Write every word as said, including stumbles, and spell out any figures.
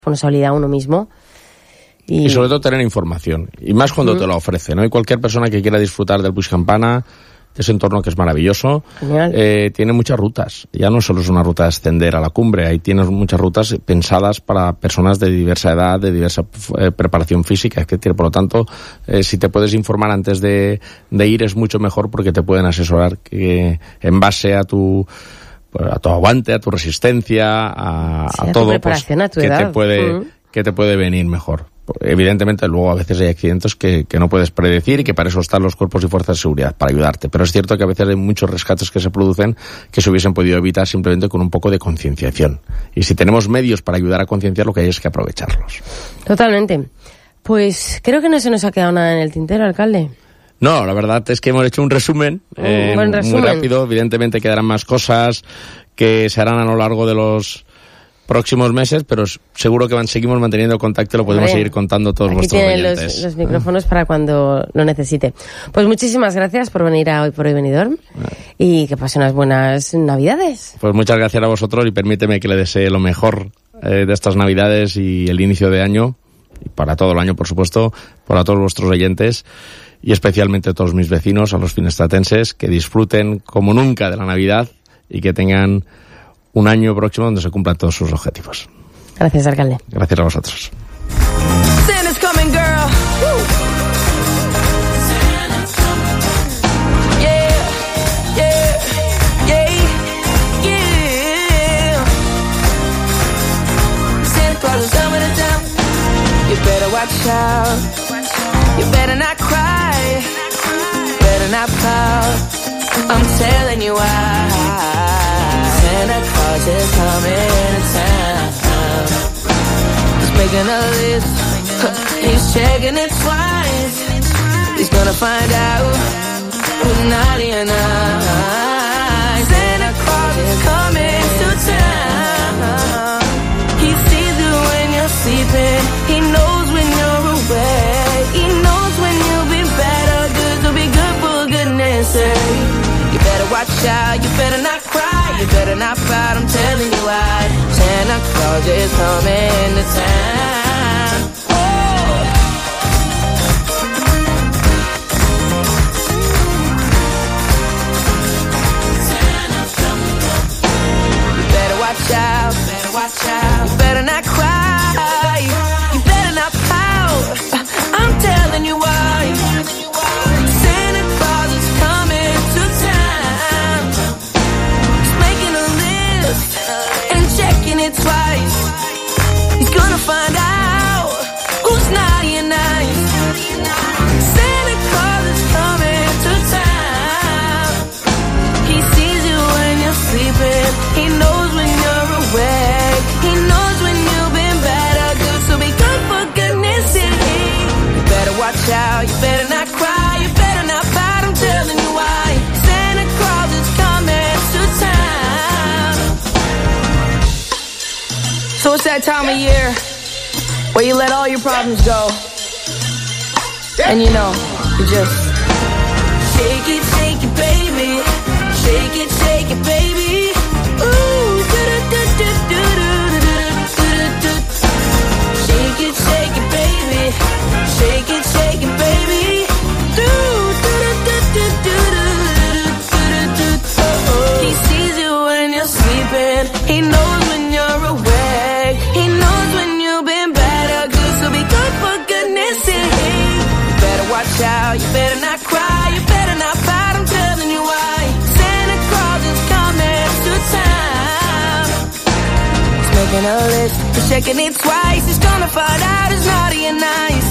responsabilidad a uno mismo. Y... y sobre todo tener información, y más cuando uh-huh. te lo ofrece, ¿no? Y cualquier persona que quiera disfrutar del Puig Campana, de ese entorno que es maravilloso, eh, tiene muchas rutas. Ya no solo es una ruta de ascender a la cumbre, ahí tienes muchas rutas pensadas para personas de diversa edad, de diversa eh, preparación física, que por lo tanto, eh, si te puedes informar antes de, de ir es mucho mejor, porque te pueden asesorar que en base a tu a tu aguante, a tu resistencia, a, sí, a, a todo, tu pues, a tu que edad. te puede uh-huh. que te puede venir mejor. Evidentemente luego a veces hay accidentes que, que no puedes predecir, y que para eso están los cuerpos y fuerzas de seguridad, para ayudarte, pero es cierto que a veces hay muchos rescates que se producen que se hubiesen podido evitar simplemente con un poco de concienciación, y si tenemos medios para ayudar a concienciar, lo que hay es que aprovecharlos. Totalmente. Pues creo que no se nos ha quedado nada en el tintero, alcalde. No, la verdad es que hemos hecho un resumen, un eh, buen resumen. muy rápido. Evidentemente quedarán más cosas que se harán a lo largo de los próximos meses, pero seguro que van, seguimos manteniendo contacto y lo podemos Hombre, seguir contando todos vuestros oyentes. Los, los micrófonos para cuando lo necesite. Pues muchísimas gracias por venir a Hoy por Hoy Benidorm y que pasen unas buenas Navidades. Pues muchas gracias a vosotros, y permíteme que le desee lo mejor eh, de estas Navidades y el inicio de año, y para todo el año, por supuesto, para todos vuestros oyentes, y especialmente a todos mis vecinos, a los finestratenses, que disfruten como nunca de la Navidad y que tengan un año próximo donde se cumplan todos sus objetivos. Gracias, alcalde. Gracias a vosotros. I'm telling you why. Santa Claus is coming to town. He's making a list, he's checking it twice. He's gonna find out who's naughty or nice. Santa Claus is coming to town. He sees you when you're sleeping, he knows when you're awake, he knows when you'll be bad or good, so be good for goodness sake. You better watch out, you better not cry, you better not pout, I'm telling you why. Santa Claus is coming to town. Oh. Santa's coming. You better watch out, better watch out, you better not cry, you better not pout, I'm telling you why. Santa Claus is coming to town. Checking it twice. He's gonna find out who's naughty and nice. Santa Claus is coming to town. He sees you when you're sleeping, he knows when you're awake, he knows when you've been bad or good, so be good for goodness sake. You better watch out, you better not cry, you better not pout, I'm telling you why. Santa Claus is coming to town. So it's that time of year where you let all your problems go, and you know, you just shake it, shake it, baby, shake it, shake it, baby. Ooh, shake it, shake it, baby, shake it, shake it, baby. He sees you when you're sleeping, he knows when you're awake, he knows when you've been bad or good, so be good for goodness sake. You better watch out, you better not cry, you better not pout, I'm telling you why. Santa Claus is coming to town. He's making a list, he's checking it twice, he's gonna find out who's naughty and nice.